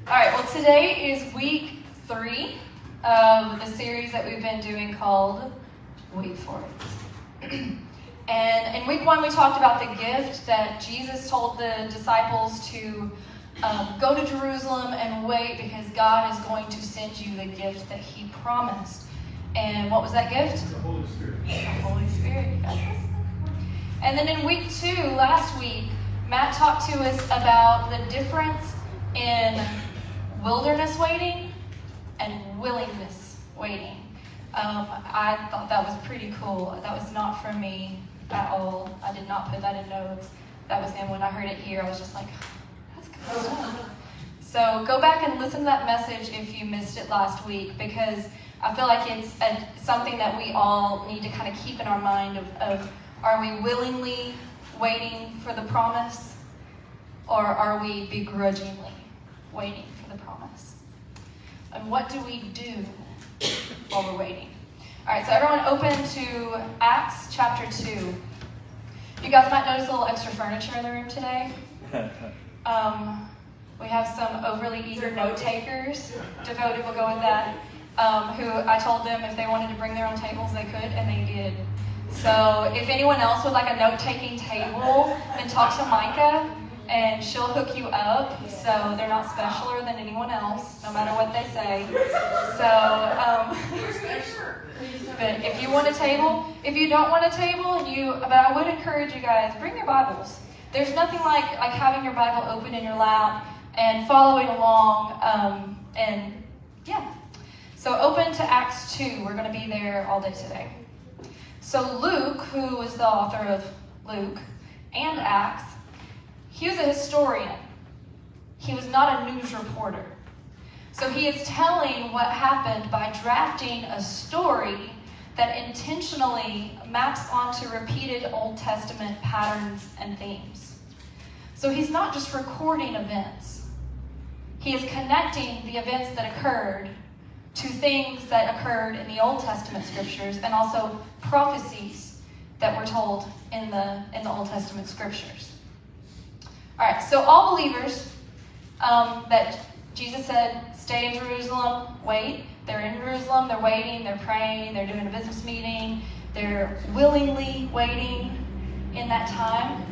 Alright, well today is week 3 of the series that we've been doing called Wait For It. And in week 1 we talked about the gift that Jesus told the disciples to go to Jerusalem and wait because God is going to send you the gift that He promised. And what was that gift? The Holy Spirit. The Holy Spirit. Yes. And then in week 2, last week, Matt talked to us about the difference in wilderness waiting and willingness waiting. I thought that was pretty cool. That was not from me at all. I did not put that in notes. That was him. When I heard it here, I was just like, that's good stuff. So go back and listen to that message if you missed it last week, because I feel like it's something that we all need to kind of keep in our mind of are we willingly waiting for the promise, or are we begrudgingly waiting for the promise? And what do we do while we're waiting? All right, so everyone open to Acts chapter 2. You guys might notice a little extra furniture in the room today. We have some overly eager note takers. Devoted will go with that. Who I told them if they wanted to bring their own tables, they could, and they did. So if anyone else would like a note-taking table, then talk to Micah, and she'll hook you up, so they're not specialer than anyone else, no matter what they say. So, but if you want a table, if you don't want a table, but I would encourage you guys, bring your Bibles. There's nothing like having your Bible open in your lap and following along, and yeah. So open to Acts 2. We're going to be there all day today. So Luke, who was the author of Luke and Acts, he was a historian. He was not a news reporter. So he is telling what happened by drafting a story that intentionally maps onto repeated Old Testament patterns and themes. So he's not just recording events. He is connecting the events that occurred to things that occurred in the Old Testament scriptures, and also prophecies that were told in the Old Testament scriptures. All right, so all believers that Jesus said, stay in Jerusalem, wait. They're in Jerusalem, they're waiting, they're praying, they're doing a business meeting, they're willingly waiting in that time.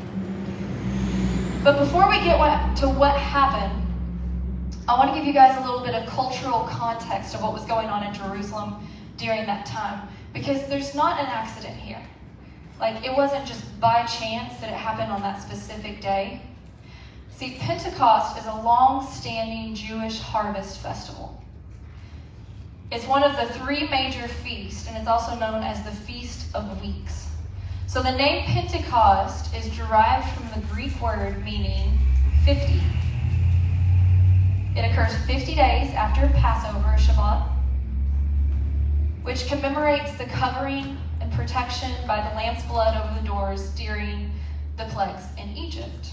But before we get to what happened, I want to give you guys a little bit of cultural context of what was going on in Jerusalem during that time, because there's not an accident here. Like, it wasn't just by chance that it happened on that specific day. See, Pentecost is a long-standing Jewish harvest festival. It's one of the 3 major feasts, and it's also known as the Feast of Weeks. So the name Pentecost is derived from the Greek word meaning 50. It occurs 50 days after Passover, Shabbat, which commemorates the covering and protection by the lamb's blood over the doors during the plagues in Egypt.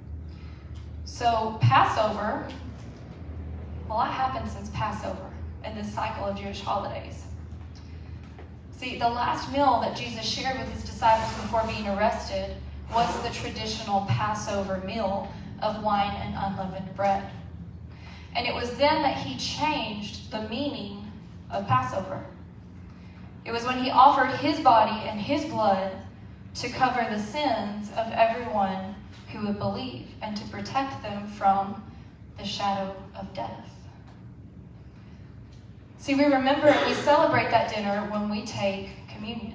So Passover, a lot happened since Passover in this cycle of Jewish holidays. See, the last meal that Jesus shared with his disciples before being arrested was the traditional Passover meal of wine and unleavened bread. And it was then that he changed the meaning of Passover. It was when he offered his body and his blood to cover the sins of everyone who would believe and to protect them from the shadow of death. See, we remember and we celebrate that dinner when we take communion.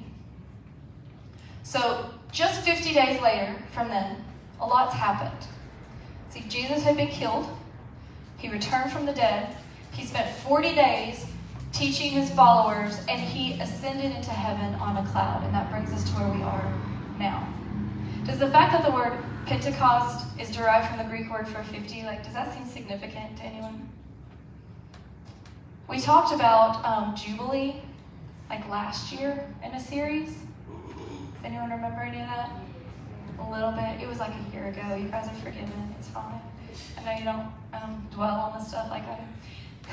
So just 50 days later from then, a lot's happened. See, Jesus had been killed. He returned from the dead. He spent 40 days teaching his followers, and he ascended into heaven on a cloud. And that brings us to where we are now. Does the fact that the word Pentecost is derived from the Greek word for 50, does that seem significant to anyone? We talked about Jubilee, last year in a series. Does anyone remember any of that? A little bit. It was a year ago. You guys are forgiven. It's fine. I know you don't dwell on this stuff like I do.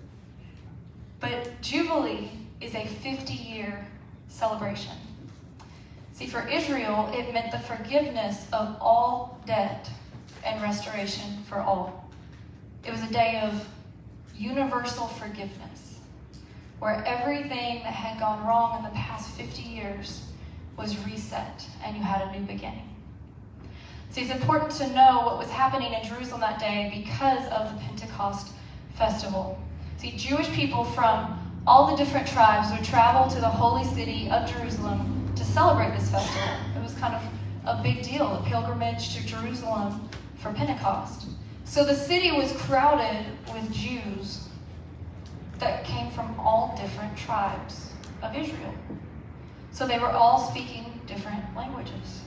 But Jubilee is a 50-year celebration. See, for Israel, it meant the forgiveness of all debt and restoration for all. It was a day of universal forgiveness, where everything that had gone wrong in the past 50 years was reset and you had a new beginning. See, it's important to know what was happening in Jerusalem that day because of the Pentecost festival. See, Jewish people from all the different tribes would travel to the holy city of Jerusalem to celebrate this festival. It was kind of a big deal, a pilgrimage to Jerusalem for Pentecost. So the city was crowded with Jews that came from all different tribes of Israel. So they were all speaking different languages.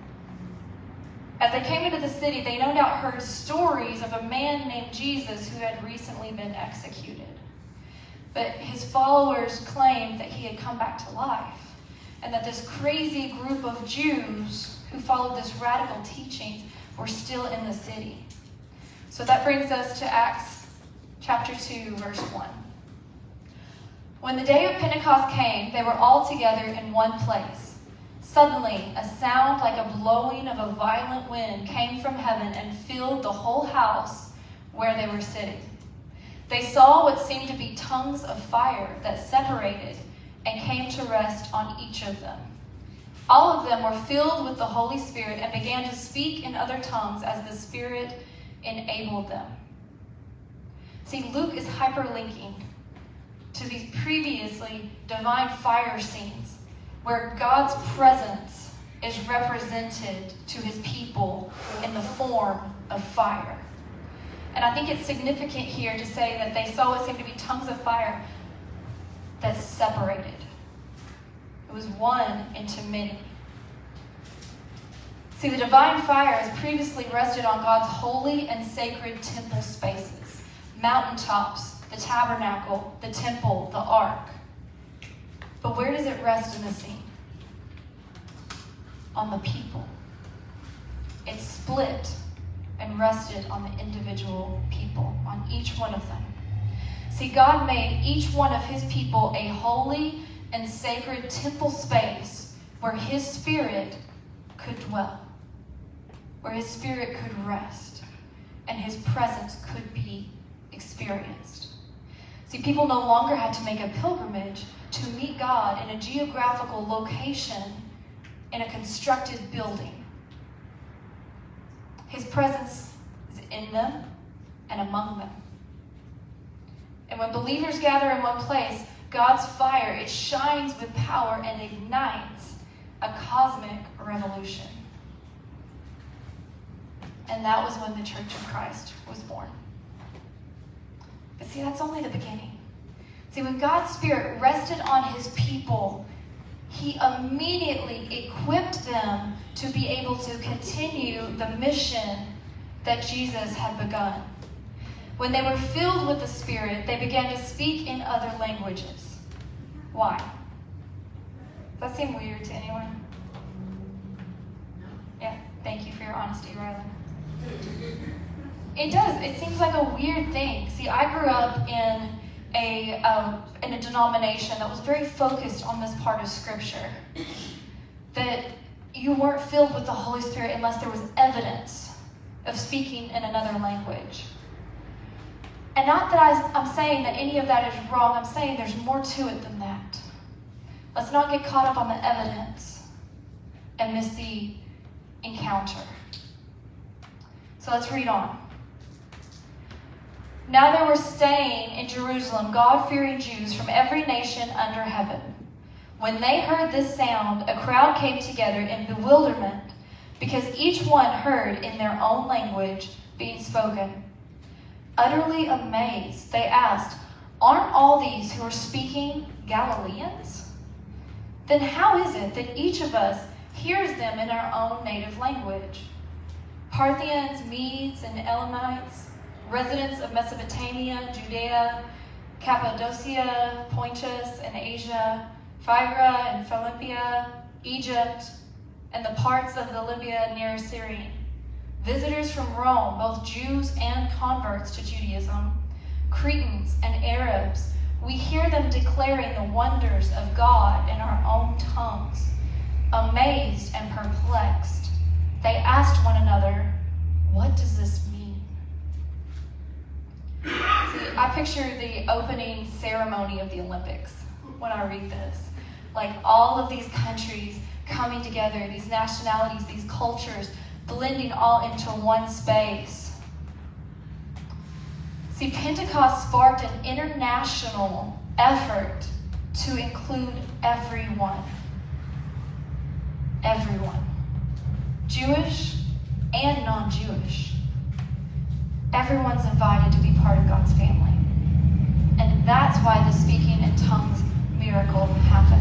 As they came into the city, they no doubt heard stories of a man named Jesus who had recently been executed. But his followers claimed that he had come back to life, and that this crazy group of Jews who followed this radical teaching were still in the city. So that brings us to Acts chapter 2, verse 1. When the day of Pentecost came, they were all together in one place. Suddenly, a sound like a blowing of a violent wind came from heaven and filled the whole house where they were sitting. They saw what seemed to be tongues of fire that separated and came to rest on each of them. All of them were filled with the Holy Spirit and began to speak in other tongues as the Spirit enabled them. See, Luke is hyperlinking to these previously divine fire scenes where God's presence is represented to his people in the form of fire. And I think it's significant here to say that they saw what seemed to be tongues of fire that separated. It was one into many. See, the divine fire has previously rested on God's holy and sacred temple spaces, mountaintops, the tabernacle, the temple, the ark. But where does it rest in the scene? On the people. It split and rested on the individual people, on each one of them. See, God made each one of his people a holy and sacred temple space where his Spirit could dwell, where his Spirit could rest, and his presence could be experienced. See, people no longer had to make a pilgrimage to meet God in a geographical location in a constructed building. His presence is in them and among them. And when believers gather in one place, God's fire, it shines with power and ignites a cosmic revolution. And that was when the Church of Christ was born. But see, that's only the beginning. See, when God's Spirit rested on his people, he immediately equipped them to be able to continue the mission that Jesus had begun. When they were filled with the Spirit, they began to speak in other languages. Why? Does that seem weird to anyone? Yeah, thank you for your honesty, Rylan. It does. It seems like a weird thing. See, I grew up in a denomination that was very focused on this part of Scripture. That you weren't filled with the Holy Spirit unless there was evidence of speaking in another language. And not that I'm saying that any of that is wrong. I'm saying there's more to it than that. Let's not get caught up on the evidence and miss the encounter. So let's read on. Now there were staying in Jerusalem God-fearing Jews from every nation under heaven. When they heard this sound, a crowd came together in bewilderment, because each one heard in their own language being spoken. Utterly amazed, they asked, "Aren't all these who are speaking Galileans? Then how is it that each of us hears them in our own native language? Parthians, Medes, and Elamites, residents of Mesopotamia, Judea, Cappadocia, Pontus, and Asia, Phrygia and Philippia, Egypt, and the parts of the Libya near Cyrene. Visitors from Rome, both Jews and converts to Judaism, Cretans and Arabs, we hear them declaring the wonders of God in our own tongues. Amazed and perplexed, they asked one another, 'What does this mean?'" I picture the opening ceremony of the Olympics when I read this. Like all of these countries coming together, these nationalities, these cultures, blending all into one space. See, Pentecost sparked an international effort to include everyone. Everyone. Jewish and non-Jewish. Everyone's invited to be part of God's family. And that's why the speaking in tongues miracle happened.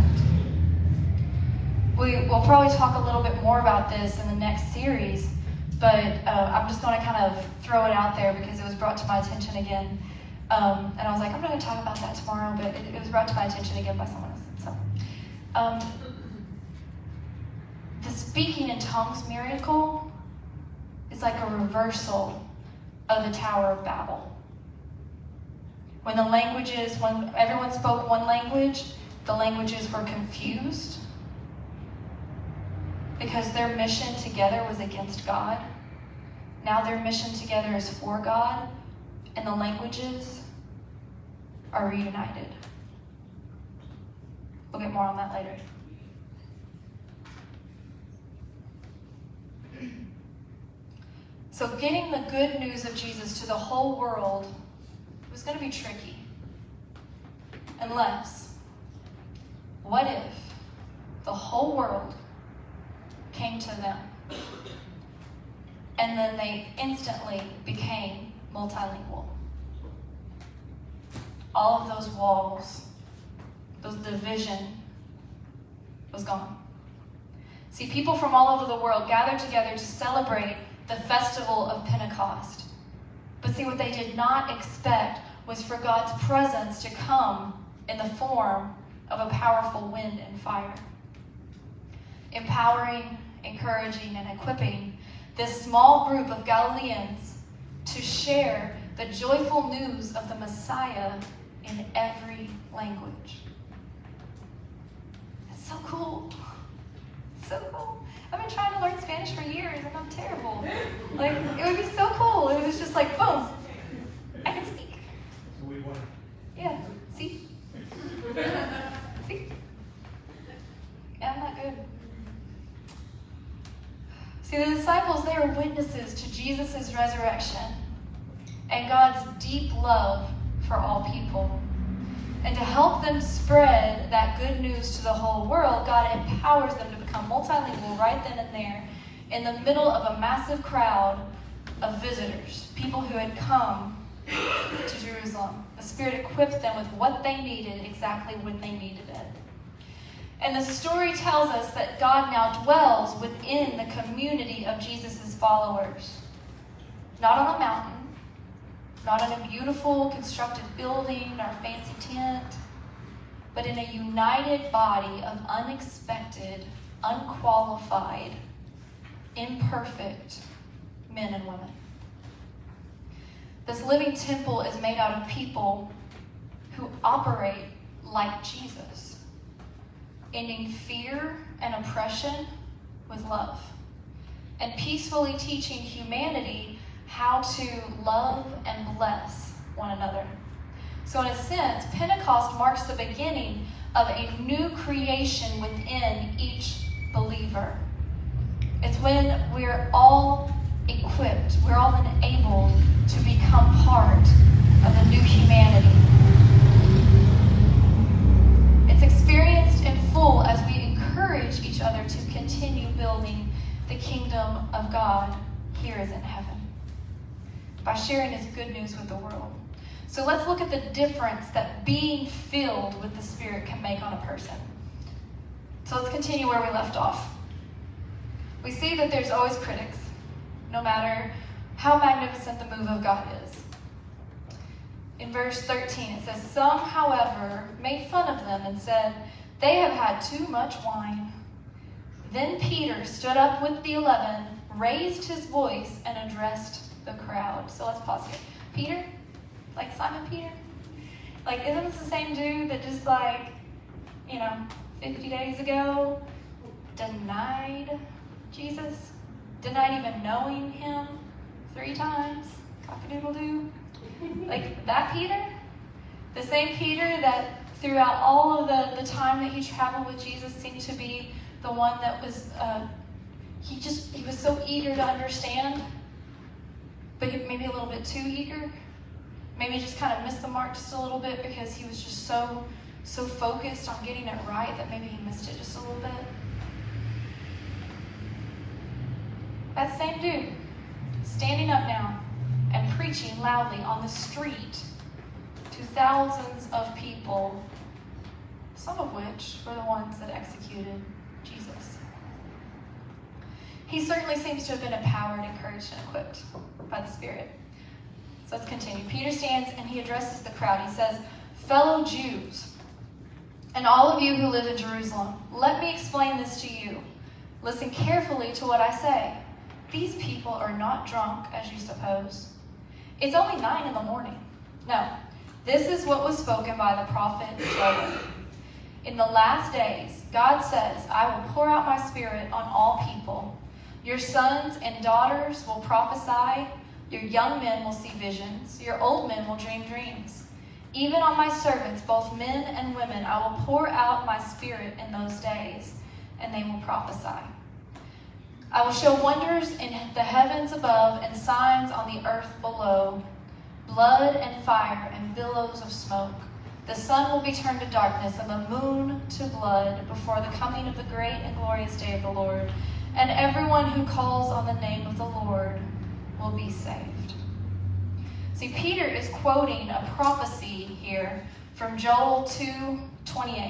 We'll probably talk a little bit more about this in the next series, but I'm just going to kind of throw it out there because it was brought to my attention again. And I was like, I'm not going to talk about that tomorrow, but it was brought to my attention again by someone else. So, the speaking in tongues miracle is like a reversal of the Tower of Babel. When everyone spoke one language, the languages were confused because their mission together was against God. Now their mission together is for God, and the languages are reunited. We'll get more on that later. So getting the good news of Jesus to the whole world was going to be tricky. Unless, what if the whole world came to them and then they instantly became multilingual? All of those walls, those division was gone. See, people from all over the world gathered together to celebrate the festival of Pentecost. But see, what they did not expect was for God's presence to come in the form of a powerful wind and fire. Empowering, encouraging, and equipping this small group of Galileans to share the joyful news of the Messiah in every language. It's so cool. So cool. I've been trying to learn Spanish for years and I'm terrible. Like, it would be so cool. It was just like, boom, I can speak. Yeah, see? See? Yeah, I'm not good. See, the disciples, they were witnesses to Jesus' resurrection and God's deep love for all people. And to help them spread that good news to the whole world, God empowers them to become multilingual right then and there in the middle of a massive crowd of visitors, people who had come to Jerusalem. The Spirit equipped them with what they needed exactly when they needed it. And the story tells us that God now dwells within the community of Jesus' followers. Not on a mountain, not in a beautiful constructed building or fancy tent, but in a united body of unexpected, unqualified, imperfect men and women. This living temple is made out of people who operate like Jesus, ending fear and oppression with love, and peacefully teaching humanity how to love and bless one another. So in a sense, Pentecost marks the beginning of a new creation within each believer. It's when we're all equipped, we're all enabled to become part of the new humanity. It's experienced in full as we encourage each other to continue building the kingdom of God here as in heaven, by sharing His good news with the world. So let's look at the difference that being filled with the Spirit can make on a person. So let's continue where we left off. We see that there's always critics, no matter how magnificent the move of God is. In verse 13, it says, "Some, however, made fun of them and said, 'They have had too much wine.' Then Peter stood up with the 11, raised his voice, and addressed the crowd." So let's pause here. Peter? Like Simon Peter? Like, isn't this the same dude that just 50 days ago denied Jesus? Denied even knowing Him 3 times? Cock-a-doodle-doo. Like that Peter? The same Peter that throughout all of the time that he traveled with Jesus seemed to be the one that was, he was so eager to understand, but maybe a little bit too eager. Maybe just kind of missed the mark just a little bit because he was just so focused on getting it right that maybe he missed it just a little bit. That same dude, standing up now and preaching loudly on the street to thousands of people, some of which were the ones that executed Jesus. He certainly seems to have been empowered, encouraged, and equipped by the Spirit. So let's continue. Peter stands and he addresses the crowd. He says, "Fellow Jews, and all of you who live in Jerusalem, let me explain this to you. Listen carefully to what I say. These people are not drunk, as you suppose. It's only 9 a.m. No, this is what was spoken by the prophet Joel. In the last days, God says, I will pour out my Spirit on all people. Your sons and daughters will prophesy. Your young men will see visions. Your old men will dream dreams. Even on my servants, both men and women, I will pour out my Spirit in those days, and they will prophesy. I will show wonders in the heavens above and signs on the earth below, blood and fire and billows of smoke. The sun will be turned to darkness and the moon to blood before the coming of the great and glorious day of the Lord. And everyone who calls on the name of the Lord will be saved." See, Peter is quoting a prophecy here from Joel 2:28.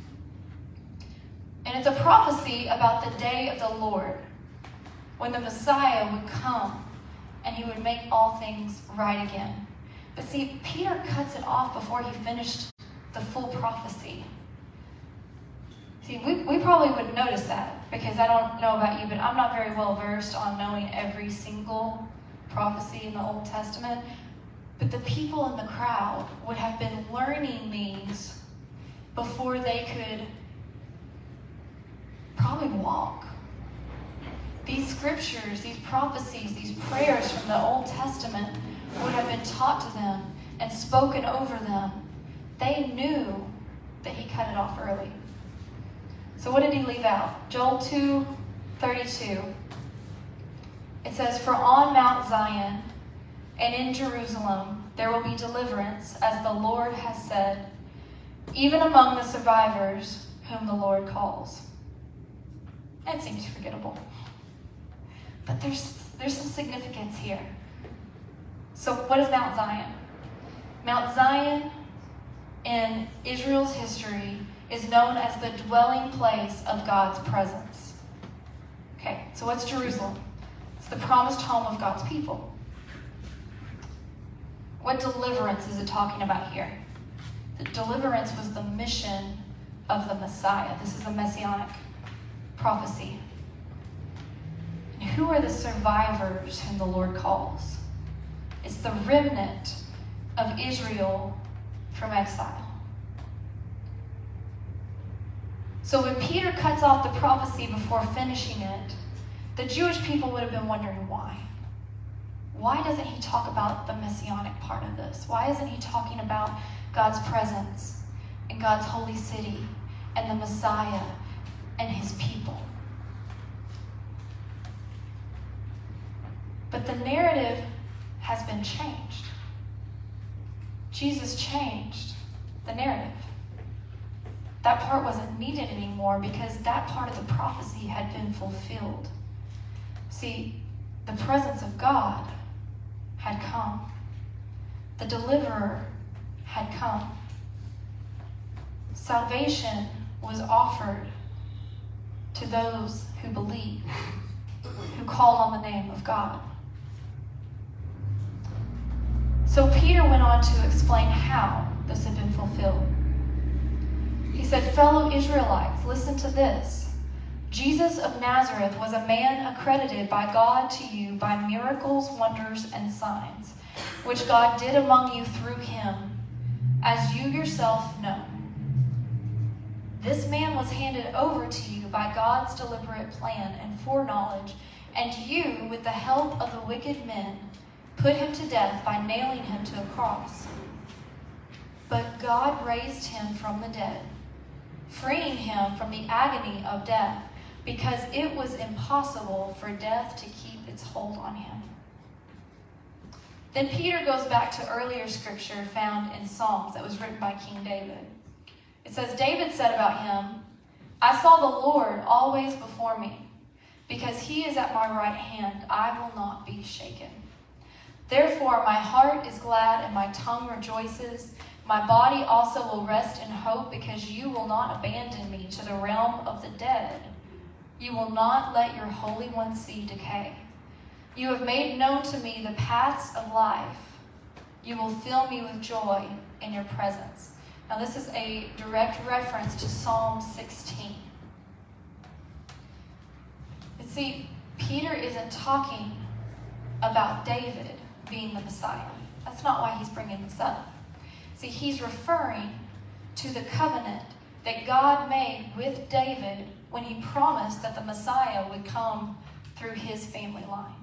And it's a prophecy about the day of the Lord, when the Messiah would come and he would make all things right again. But see, Peter cuts it off before he finished the full prophecy. See, we probably wouldn't notice that, because I don't know about you, but I'm not very well versed on knowing every single prophecy in the Old Testament. But the people in the crowd would have been learning these before they could probably walk. These scriptures, these prophecies, these prayers from the Old Testament would have been taught to them and spoken over them. They knew that he cut it off early. So what did he leave out? Joel 2:32. It says, "For on Mount Zion and in Jerusalem there will be deliverance, as the Lord has said, even among the survivors whom the Lord calls." That seems forgettable. But there's some significance here. So what is Mount Zion? Mount Zion in Israel's history is known as the dwelling place of God's presence. Okay, so what's Jerusalem? It's the promised home of God's people. What deliverance is it talking about here? The deliverance was the mission of the Messiah. This is a messianic prophecy. And who are the survivors whom the Lord calls? It's the remnant of Israel from exile. So when Peter cuts off the prophecy before finishing it, the Jewish people would have been wondering why. Why doesn't he talk about the messianic part of this? Why isn't he talking about God's presence and God's holy city and the Messiah and his people? But the narrative has been changed. Jesus changed the narrative. That part wasn't needed anymore because that part of the prophecy had been fulfilled. See, the presence of God had come. The deliverer had come. Salvation was offered to those who believe, who call on the name of God. So Peter went on to explain how this had been fulfilled. He said, "Fellow Israelites, listen to this. Jesus of Nazareth was a man accredited by God to you by miracles, wonders, and signs, which God did among you through him, as you yourself know. This man was handed over to you by God's deliberate plan and foreknowledge, and you, with the help of the wicked men, put him to death by nailing him to a cross. But God raised him from the dead, freeing him from the agony of death, because it was impossible for death to keep its hold on him. Then Peter goes back to earlier scripture found in Psalms that was written by King David. It says, David said about him, I saw the Lord always before me. Because he is at my right hand, I will not be shaken. Therefore my heart is glad and my tongue rejoices. My body also will rest in hope, because you will not abandon me to the realm of the dead. You will not let your Holy One see decay. You have made known to me the paths of life. You will fill me with joy in your presence. Now this is a direct reference to Psalm 16. And see, Peter isn't talking about David being the Messiah. That's not why he's bringing this up. See, he's referring to the covenant that God made with David when he promised that the Messiah would come through his family line.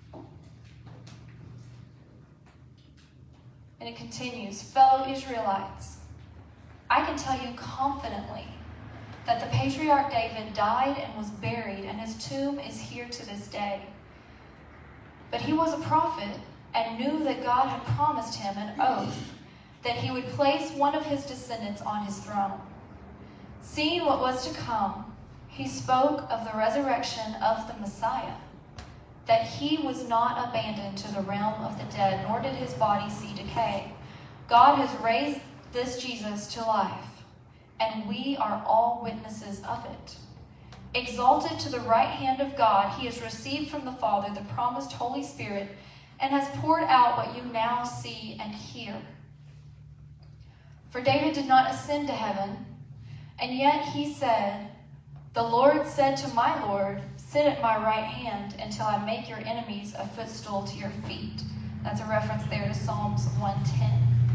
And it continues, fellow Israelites, I can tell you confidently that the patriarch David died and was buried, and his tomb is here to this day. But he was a prophet and knew that God had promised him an oath that he would place one of his descendants on his throne. Seeing what was to come, he spoke of the resurrection of the Messiah, that he was not abandoned to the realm of the dead, nor did his body see decay. God has raised this Jesus to life, and we are all witnesses of it. Exalted to the right hand of God, he has received from the Father the promised Holy Spirit, and has poured out what you now see and hear. For David did not ascend to heaven, and yet he said, the Lord said to my Lord, sit at my right hand until I make your enemies a footstool to your feet. That's a reference there to Psalms 110.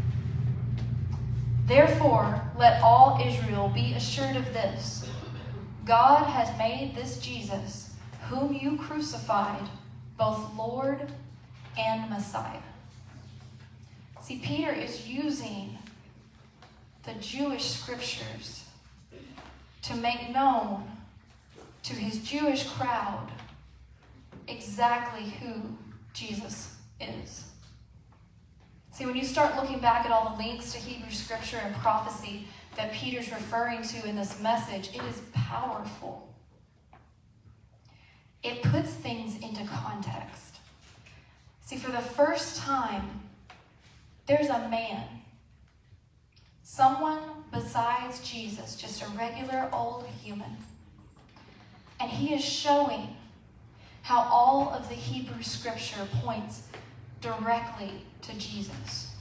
Therefore, let all Israel be assured of this. God has made this Jesus, whom you crucified, both Lord and Messiah. See, Peter is using the Jewish scriptures to make known to his Jewish crowd exactly who Jesus is. See, when you start looking back at all the links to Hebrew scripture and prophecy that Peter's referring to in this message, it is powerful. It puts things into context. See, for the first time, there's a man, someone besides Jesus, just a regular old human. And he is showing how all of the Hebrew scripture points directly to Jesus.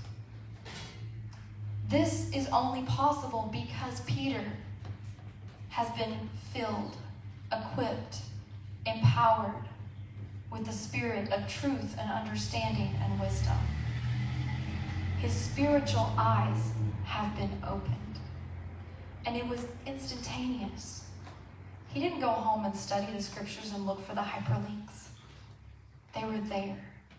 This is only possible because Peter has been filled, equipped, empowered with the spirit of truth and understanding and wisdom. His spiritual eyes have been opened. And it was instantaneous. He didn't go home and study the scriptures and look for the hyperlinks. They were there.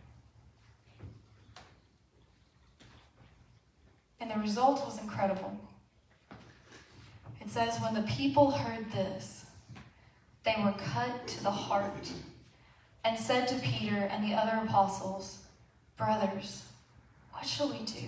And the result was incredible. It says, when the people heard this, they were cut to the heart and said to Peter and the other apostles, brothers, what shall we do?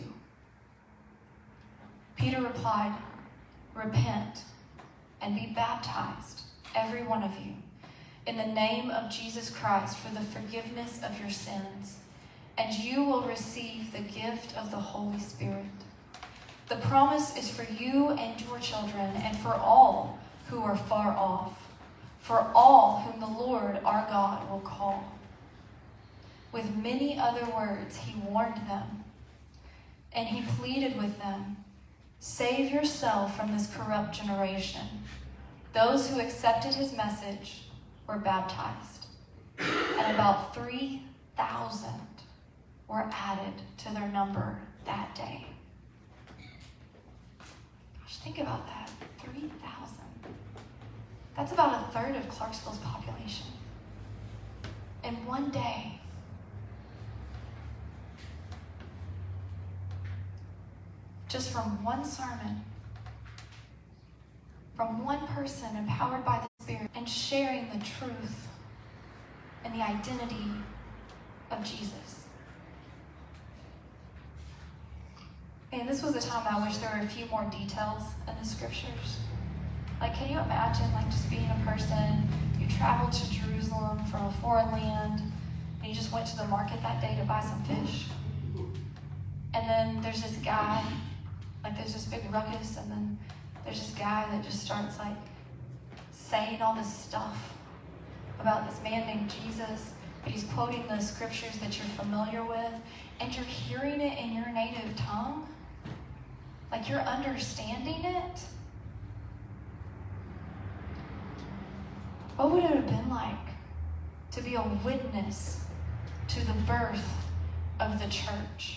Peter replied, repent and be baptized, every one of you, in the name of Jesus Christ for the forgiveness of your sins, and you will receive the gift of the Holy Spirit. The promise is for you and your children, and for all who are far off, for all whom the Lord our God will call. With many other words he warned them, and he pleaded with them, save yourself from this corrupt generation. Those who accepted his message were baptized, and about 3,000 were added to their number that day. Gosh, think about that. 3,000. That's about a third of Clarksville's population. In one day. just from one sermon, from one person empowered by the Spirit and sharing the truth and the identity of Jesus. And this was a time I wish there were a few more details in the scriptures. Like, can you imagine, like, just being a person, you traveled to Jerusalem from a foreign land, and you just went to the market that day to buy some fish. And then there's this guy, like, there's this big ruckus, and then there's this guy that just starts, like, saying all this stuff about this man named Jesus, but he's quoting the scriptures that you're familiar with, and you're hearing it in your native tongue. Like, you're understanding it. What would it have been like to be a witness to the birth of the church?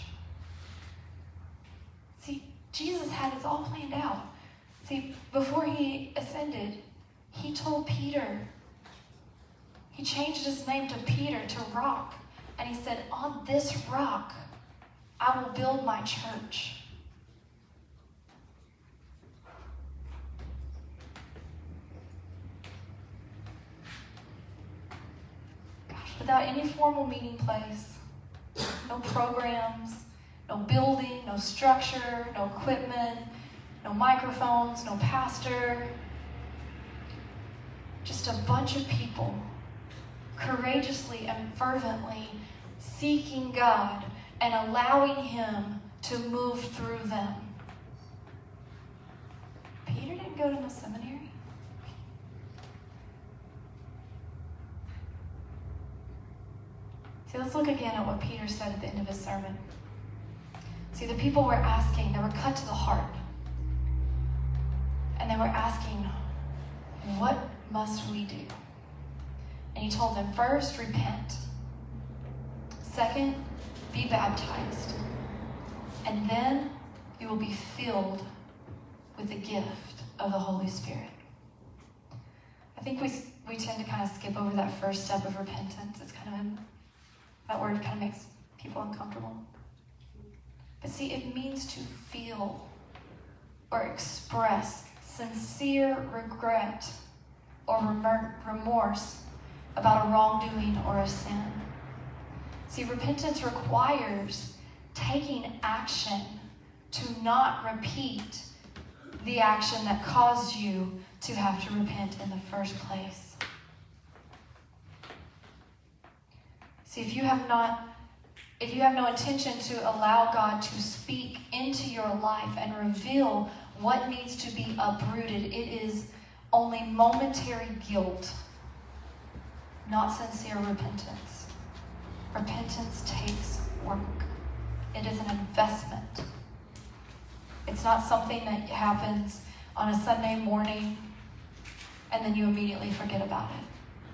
See, Jesus had it all planned out. See, before he ascended, he told Peter, he changed his name to Peter, to Rock. And he said, on this rock, I will build my church. Without any formal meeting place, no programs, no building, no structure, no equipment, no microphones, no pastor. Just a bunch of people courageously and fervently seeking God and allowing Him to move through them. Peter didn't go to no seminary. See, let's look again at what Peter said at the end of his sermon. See, the people were asking, they were cut to the heart. And they were asking, what must we do? And he told them, first, repent. Second, be baptized. And then you will be filled with the gift of the Holy Spirit. I think we tend to kind of skip over that first step of repentance. It's kind of that word kind of makes people uncomfortable. But see, it means to feel or express sincere regret or remorse about a wrongdoing or a sin. See, repentance requires taking action to not repeat the action that caused you to have to repent in the first place. See, if you have no intention to allow God to speak into your life and reveal what needs to be uprooted, it is only momentary guilt, not sincere repentance. Repentance takes work. It is an investment. It's not something that happens on a Sunday morning and then you immediately forget about it.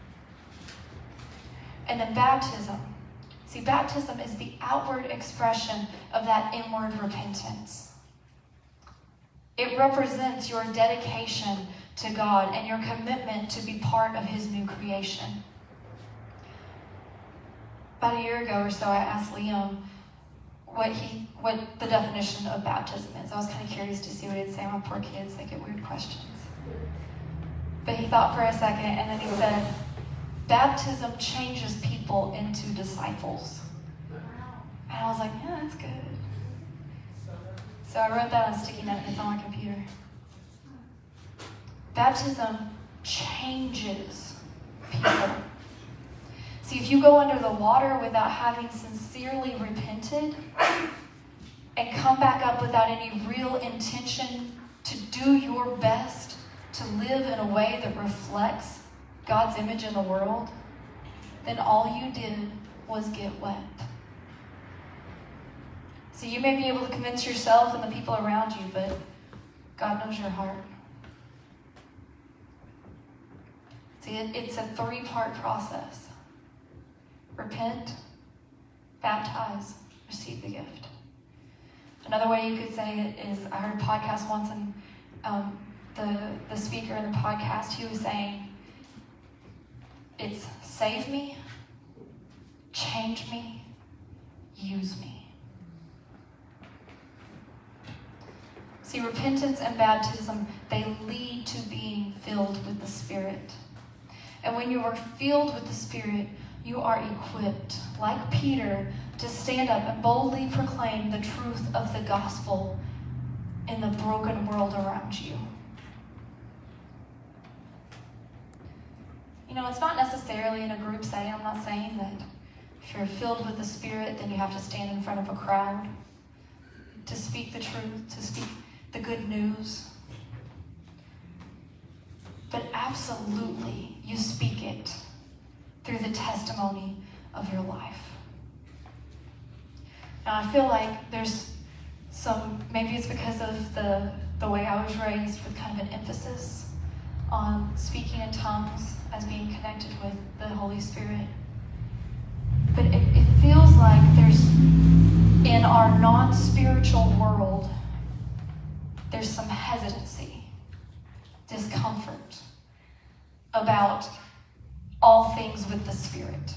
And then baptism. See, baptism is the outward expression of that inward repentance. It represents your dedication to God and your commitment to be part of His new creation. About a year ago or so, I asked Liam what the definition of baptism is. I was kind of curious to see what he'd say. My poor kids, they get weird questions. But he thought for a second, and then he said, baptism changes people into disciples. And I was like, yeah, that's good. So I wrote that on a sticky note, and it's on my computer. Baptism changes people. See, if you go under the water without having sincerely repented and come back up without any real intention to do your best to live in a way that reflects God's image in the world, then all you did was get wet. So you may be able to convince yourself and the people around you, but God knows your heart. See, it's a 3-part process. Repent, baptize, receive the gift. Another way you could say it is, I heard a podcast once, and the speaker in the podcast, he was saying, it's save me, change me, use me. See, repentance and baptism, they lead to being filled with the Spirit. And when you are filled with the Spirit, you are equipped, like Peter, to stand up and boldly proclaim the truth of the gospel in the broken world around you. You know, it's not necessarily in a group setting. I'm not saying that if you're filled with the Spirit, then you have to stand in front of a crowd to speak the truth, to speak the good news. But absolutely, you speak it through the testimony of your life. Now, I feel like there's maybe it's because of the way I was raised with kind of an emphasis on speaking in tongues as being connected with the Holy Spirit. But it feels like there's, in our non-spiritual world, there's some hesitancy, discomfort about all things with the Spirit.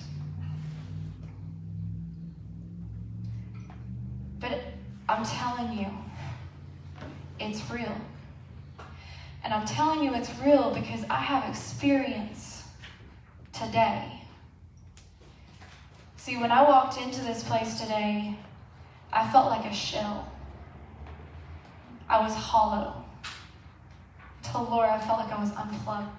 But I'm telling you, it's real. And I'm telling you it's real because I have experience today. See, when I walked into this place today, I felt like a shell. I was hollow. To Laura, I felt like I was unplugged.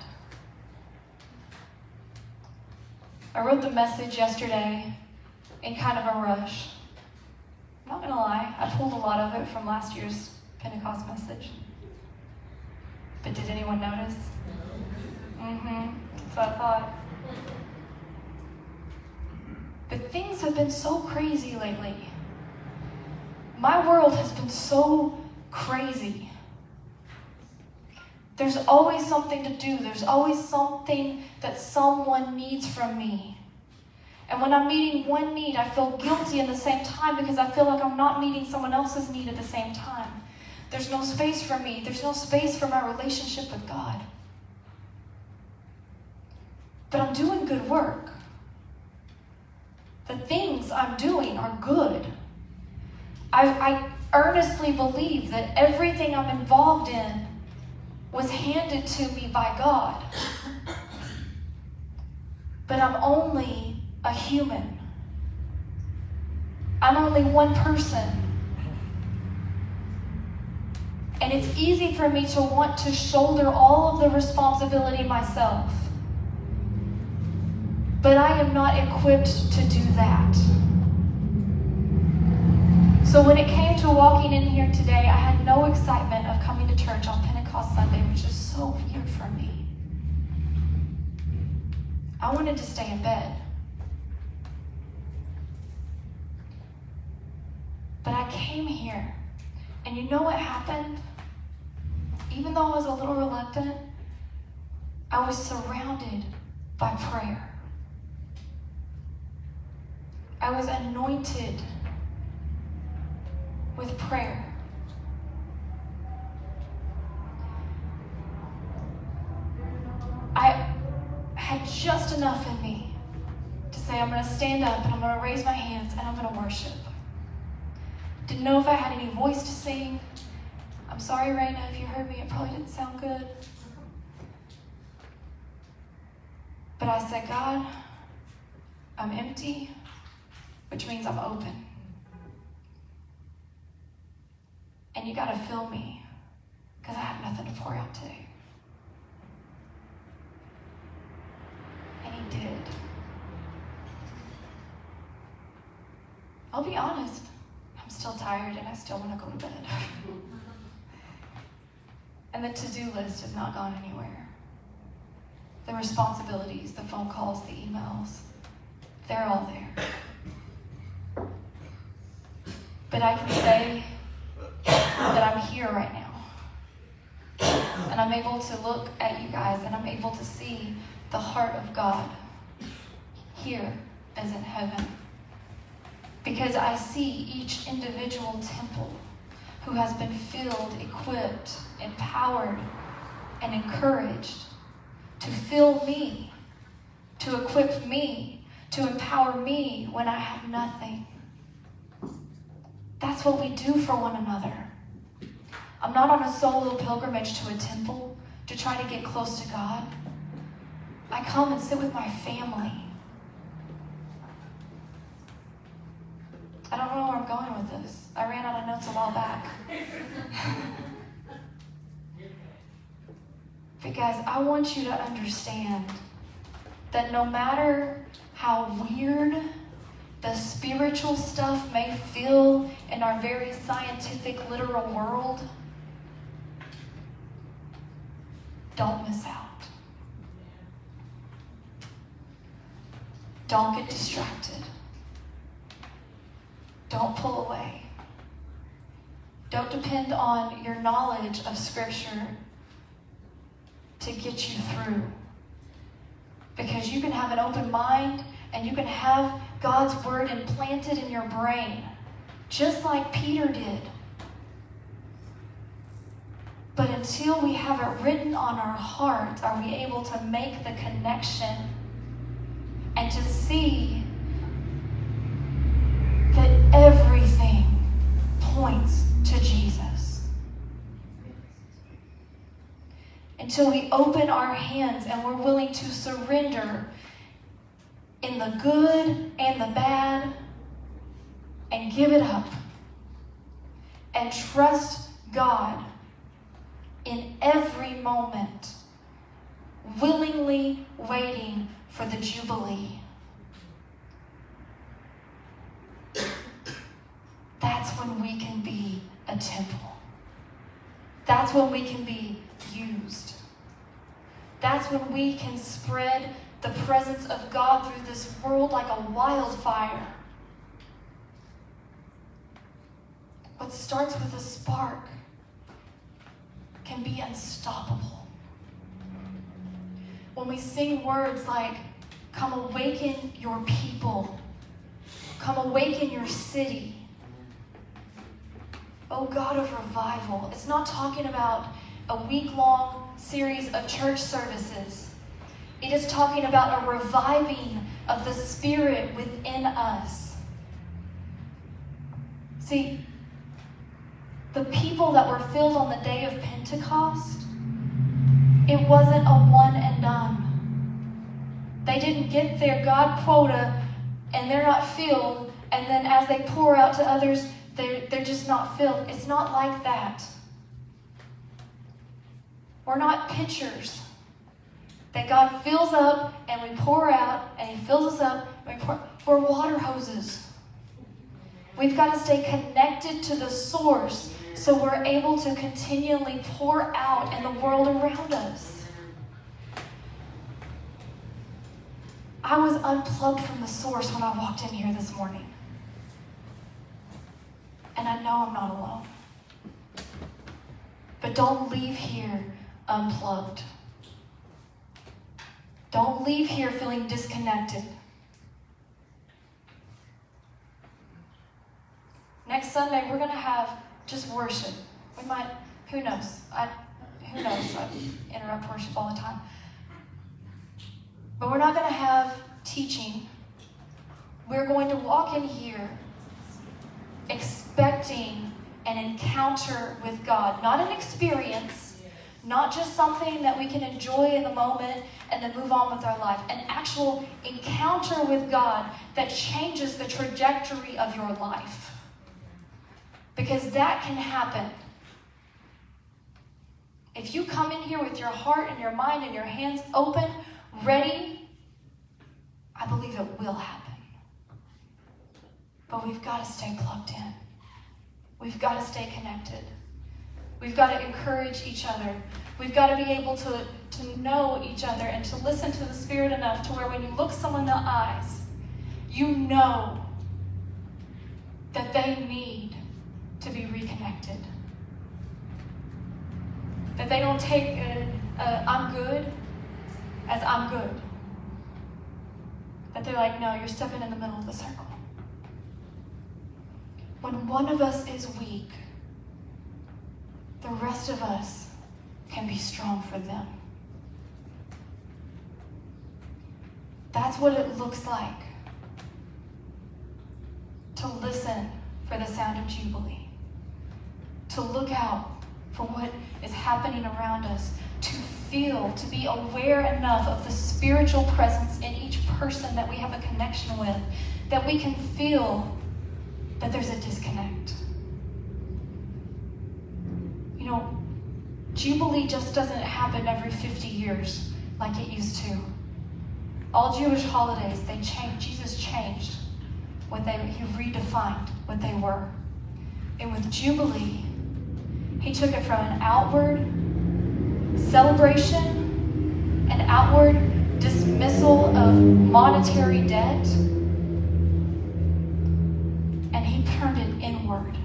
I wrote the message yesterday in kind of a rush. I'm not going to lie, I pulled a lot of it from last year's Pentecost message. But did anyone notice? That's what I thought. But things have been so crazy lately. My world has been so crazy. There's always something to do. There's always something that someone needs from me. And when I'm meeting one need, I feel guilty at the same time because I feel like I'm not meeting someone else's need at the same time. There's no space for me. There's no space for my relationship with God. But I'm doing good work. The things I'm doing are good. I earnestly believe that everything I'm involved in was handed to me by God. But I'm only a human. I'm only one person. And it's easy for me to want to shoulder all of the responsibility myself. But I am not equipped to do that. So when it came to walking in here today, I had no excitement of coming to church on Pentecost Sunday, which is so weird for me. I wanted to stay in bed. But I came here, and you know what happened? Even though I was a little reluctant, I was surrounded by prayer. I was anointed with prayer. I had just enough in me to say, I'm going to stand up and I'm going to raise my hands and I'm going to worship. Didn't know if I had any voice to sing. I'm sorry, Raina, if you heard me, it probably didn't sound good. But I said, God, I'm empty, which means I'm open. And you got to fill me, because I have nothing to pour out today. And he did. I'll be honest, I'm still tired and I still want to go to bed. And the to-do list has not gone anywhere. The responsibilities, the phone calls, the emails, they're all there. But I can say that I'm here right now. And I'm able to look at you guys and I'm able to see the heart of God here as in heaven. Because I see each individual temple who has been filled, equipped, empowered, and encouraged to fill me, to equip me, to empower me when I have nothing. That's what we do for one another. I'm not on a solo pilgrimage to a temple to try to get close to God. I come and sit with my family. I don't know where I'm going with this. I ran out of notes a while back. But guys, I want you to understand that no matter how weird the spiritual stuff may feel in our very scientific, literal world, don't miss out. Don't get distracted. Don't pull away. Don't depend on your knowledge of Scripture to get you through. Because you can have an open mind and you can have God's Word implanted in your brain, just like Peter did. But until we have it written on our heart, are we able to make the connection and to see that everything points to Jesus. Until we open our hands and we're willing to surrender in the good and the bad and give it up and trust God in every moment, willingly waiting for the Jubilee. That's when we can be a temple. That's when we can be used. That's when we can spread the presence of God through this world like a wildfire. What starts with a spark can be unstoppable. When we sing words like, "Come awaken your people. Come awaken your city. Oh God of revival." It's not talking about a week-long series of church services. It is talking about a reviving of the Spirit within us. See, the people that were filled on the day of Pentecost, it wasn't a one and done. They didn't get their God quota and they're not filled, and then as they pour out to others, they're just not filled. It's not like that. We're not pitchers that God fills up and we pour out, and He fills us up and we pour. We're water hoses. We've got to stay connected to the source so we're able to continually pour out in the world around us. I was unplugged from the source when I walked in here this morning. And I know I'm not alone. But don't leave here unplugged. Don't leave here feeling disconnected. Next Sunday, we're going to have just worship. We might, who knows? I interrupt worship all the time. But we're not going to have teaching. We're going to walk in here expecting an encounter with God. Not an experience, not just something that we can enjoy in the moment and then move on with our life. An actual encounter with God that changes the trajectory of your life. Because that can happen. If you come in here with your heart and your mind and your hands open, ready, I believe it will happen. But we've got to stay plugged in. We've got to stay connected. We've got to encourage each other. We've got to be able to know each other and to listen to the Spirit enough to where when you look someone in the eyes, you know that they need to be reconnected. That they don't take I'm good as I'm good. That they're like, no, you're stepping in the middle of the circle. When one of us is weak, the rest of us can be strong for them. That's what it looks like to listen for the sound of Jubilee. To look out for what is happening around us, to feel, to be aware enough of the spiritual presence in each person that we have a connection with, that we can feel that there's a disconnect. You know, Jubilee just doesn't happen every 50 years like it used to. All Jewish holidays, they changed. Jesus changed he redefined what they were. And with Jubilee, he took it from an outward celebration, an outward dismissal of monetary debt, and he turned it inward.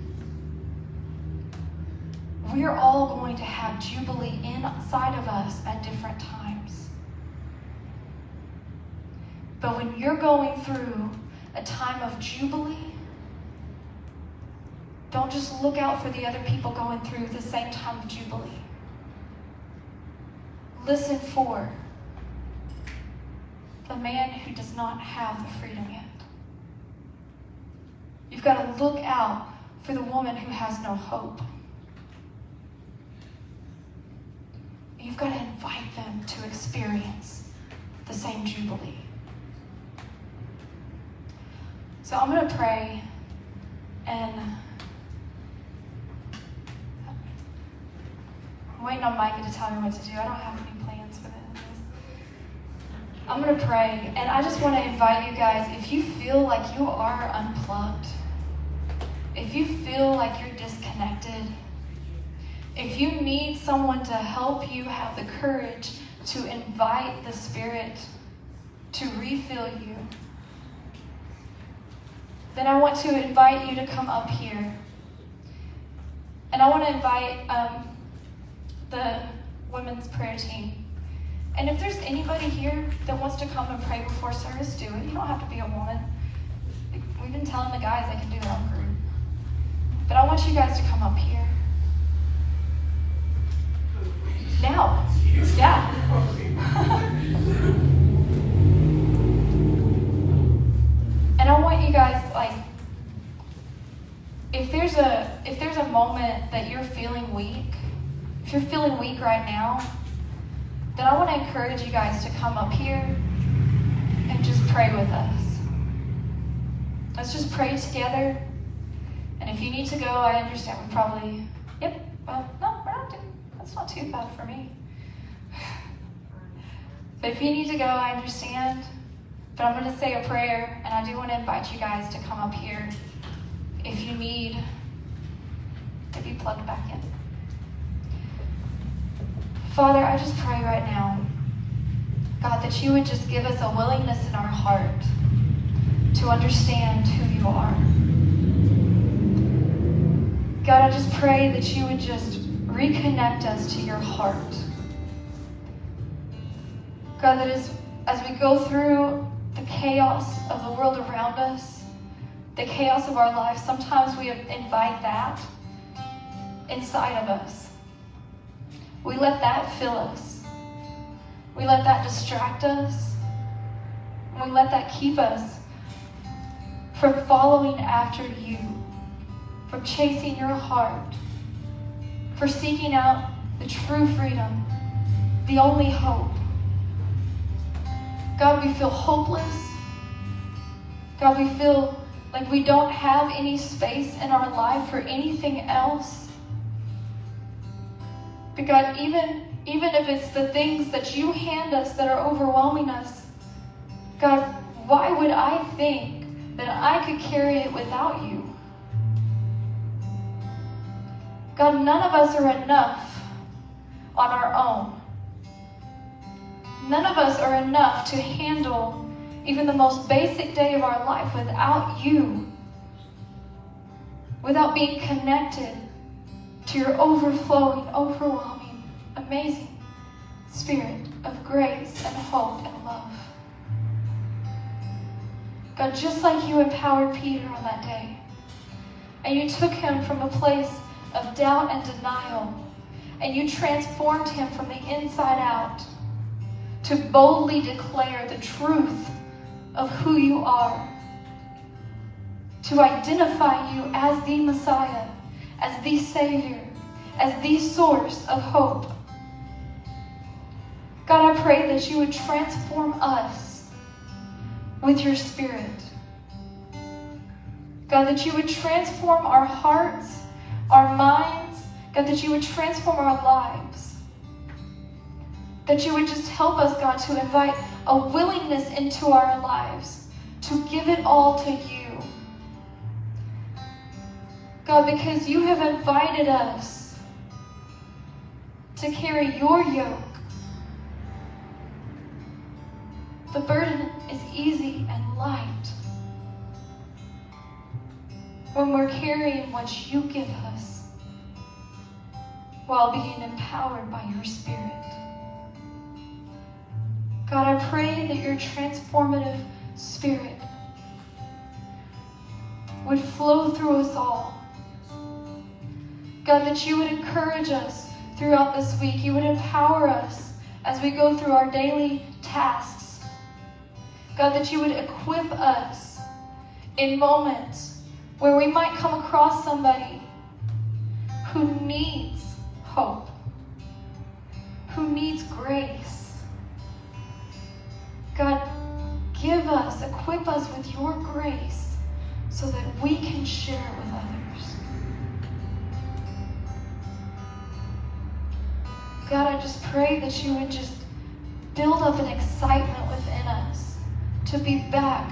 We're all going to have Jubilee inside of us at different times. But when you're going through a time of Jubilee, don't just look out for the other people going through the same time of Jubilee. Listen for the man who does not have the freedom yet. You've got to look out for the woman who has no hope. You've got to invite them to experience the same Jubilee. So I'm going to pray, and I'm waiting on Micah to tell me what to do. I don't have any plans for this. I'm going to pray, and I just want to invite you guys, if you feel like you are unplugged, if you feel like you're disconnected, if you need someone to help you have the courage to invite the Spirit to refill you, then I want to invite you to come up here. And I want to invite the women's prayer team. And if there's anybody here that wants to come and pray before service, do it. You don't have to be a woman. We've been telling the guys they can do their own group. But I want you guys to come up here. Now. Yeah. And I want you guys, if there's a moment that you're feeling weak, if you're feeling weak right now, then I want to encourage you guys to come up here and just pray with us. Let's just pray together. And if you need to go, I understand. We probably, that's not too bad for me. But if you need to go, I understand. But I'm going to say a prayer, and I do want to invite you guys to come up here if you need to be plugged back in. Father, I just pray right now, God, that you would just give us a willingness in our heart to understand who you are. God, I just pray that you would just reconnect us to your heart. God, that as we go through the chaos of the world around us, the chaos of our lives, sometimes we invite that inside of us. We let that fill us. We let that distract us. We let that keep us from following after you, from chasing your heart, for seeking out the true freedom, the only hope. God, we feel hopeless. God, we feel like we don't have any space in our life for anything else. But God, even if it's the things that you hand us that are overwhelming us, God, why would I think that I could carry it without you? God, none of us are enough on our own. None of us are enough to handle even the most basic day of our life without you, without being connected to your overflowing, overwhelming, amazing Spirit of grace and hope and love. God, just like you empowered Peter on that day, and you took him from a place of doubt and denial, and you transformed him from the inside out to boldly declare the truth of who you are, to identify you as the Messiah, as the Savior, as the source of hope. God, I pray that you would transform us with your Spirit. God, that you would transform our hearts, our minds. God, that you would transform our lives. That you would just help us, God, to invite a willingness into our lives to give it all to you. God, because you have invited us to carry your yoke. The burden is easy and light when we're carrying what you give us while being empowered by your Spirit. God, I pray that your transformative Spirit would flow through us all. God, that you would encourage us throughout this week. You would empower us as we go through our daily tasks. God, that you would equip us in moments where we might come across somebody who needs hope, who needs grace. God, give us, equip us with your grace so that we can share it with others. God, I just pray that you would just build up an excitement within us to be back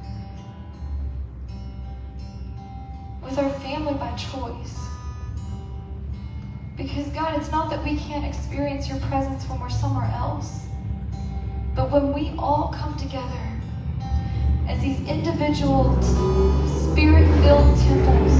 with our family by choice. Because God, it's not that we can't experience your presence when we're somewhere else, but when we all come together as these individual Spirit-filled temples,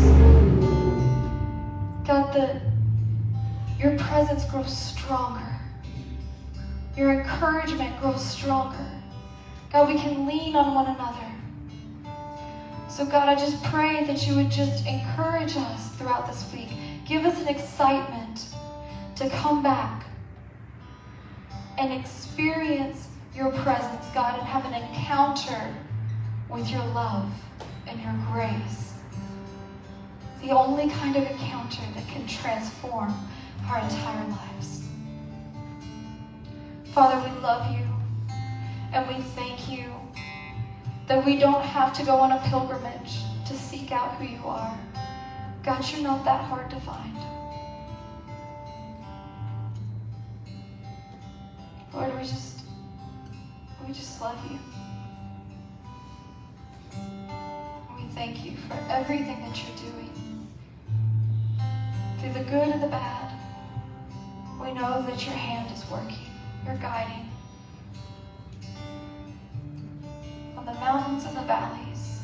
God, your presence grows stronger. Your encouragement grows stronger. God, we can lean on one another. So God, I just pray that you would just encourage us throughout this week. Give us an excitement to come back and experience your presence, God, and have an encounter with your love and your grace. The only kind of encounter that can transform our entire lives. Father, we love you and we thank you that we don't have to go on a pilgrimage to seek out who you are. God, you're not that hard to find. Lord, we just love you. We thank you for everything that you're doing. Through the good and the bad, we know that your hand is working. You're guiding. On the mountains and the valleys.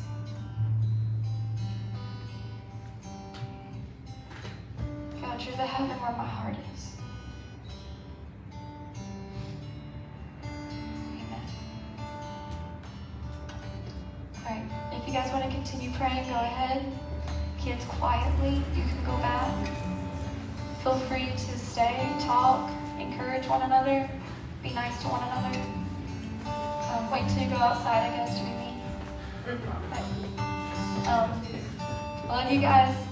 God, you're the heaven where my heart is. Amen. All right, if you guys want to continue praying, go ahead. Kids, quietly, you can go back. Feel free to stay, talk, encourage one another, be nice to one another. Wait till you go outside, I guess, to be mean. But, love you guys.